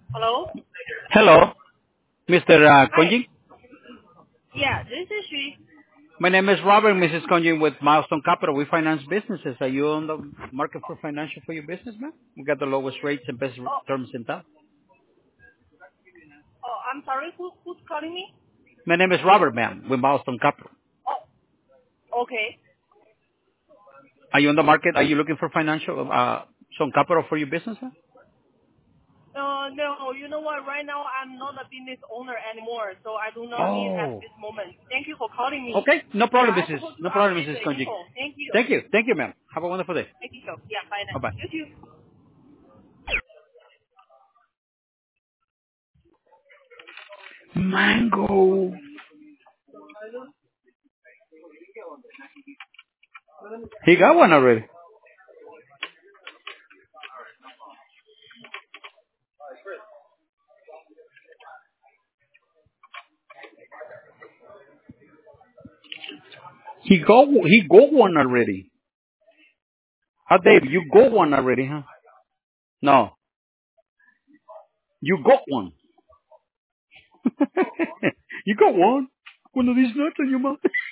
Hello? Hello, Mr. Hi. Konjing. Yeah, this is she. My name is Robert, Mrs. Konjing with Milestone Capital. We finance businesses. Are you on the market for financial for your business, man? We got the lowest rates and best Oh, terms in town. I'm sorry. Who's calling me? My name is Robert, ma'am, with Milestone Capital. Oh, okay. Are you on the market? Are you looking for financial, some capital for your business, man? No, you know what? Right now, I'm not a business owner anymore, so I do not need at Oh, this moment. Thank you for calling me. okay. Yeah, I supposed to No problem, update Mrs. the Konjing. info. Thank you. Thank you. Thank you, ma'am. Have a wonderful day. Thank you. Yeah, bye then. Bye-bye. You too. Mango. He got one already. He got one already. Dave, you got one already, huh? No, you got one. You got one. One of these nuts in your mouth.